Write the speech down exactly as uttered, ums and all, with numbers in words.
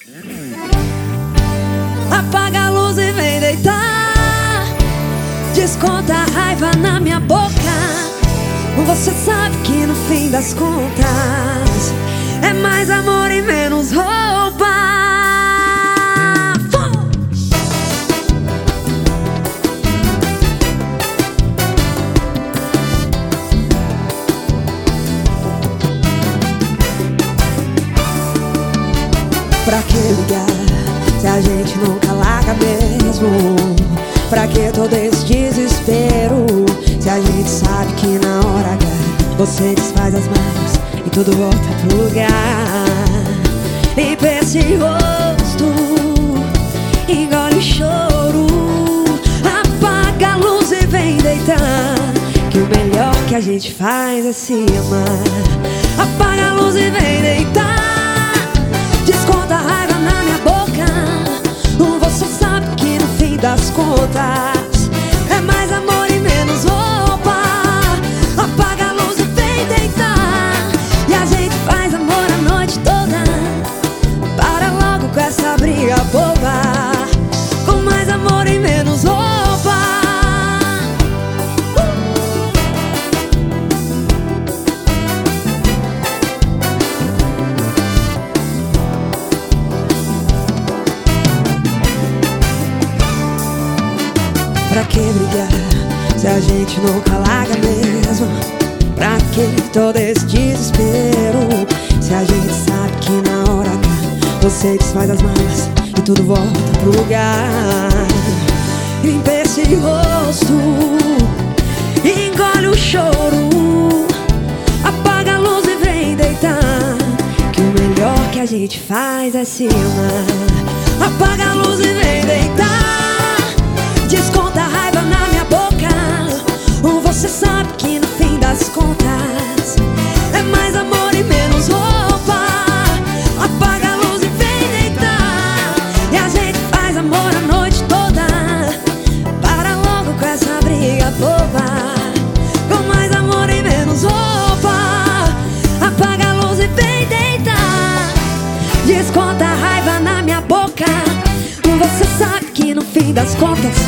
Apaga a luz e vem deitar. Desconta a raiva na minha boca. Você sabe que no fim das contas é mais amor e menos roupa. Pra que ligar se a gente nunca larga mesmo? Pra que todo esse desespero se a gente sabe que na hora H você desfaz as malas e tudo volta pro lugar? Limpa esse rosto, engole o choro. Apaga a luz e vem deitar, que o melhor que a gente faz é se amar. Apaga a luz e vem deitar. Desconta a raiva na minha boca. Você sabe que no fim das contas é mais amor e menos roupa. Apaga a luz e vem deitar, e a gente faz amor a noite toda. Para logo com essa briga boba, com mais amor e menos roupa. Pra que brigar se a gente nunca larga mesmo? Pra que todo esse desespero se a gente sabe que na hora H você desfaz as malas e tudo volta pro lugar? Limpa esse rosto, engole o choro. Apaga a luz e vem deitar, que o melhor que a gente faz é se amar. Apaga a luz e vem deitar. Desconta a raiva na minha boca. Você sabe que no fim das contas é mais amor e menos roupa. Apaga a luz e vem deitar, e a gente faz amor a noite toda. Para logo com essa briga boba, com mais amor e menos roupa. Apaga a luz e vem deitar. Desconta a raiva na minha boca. Você sabe que no fim das contas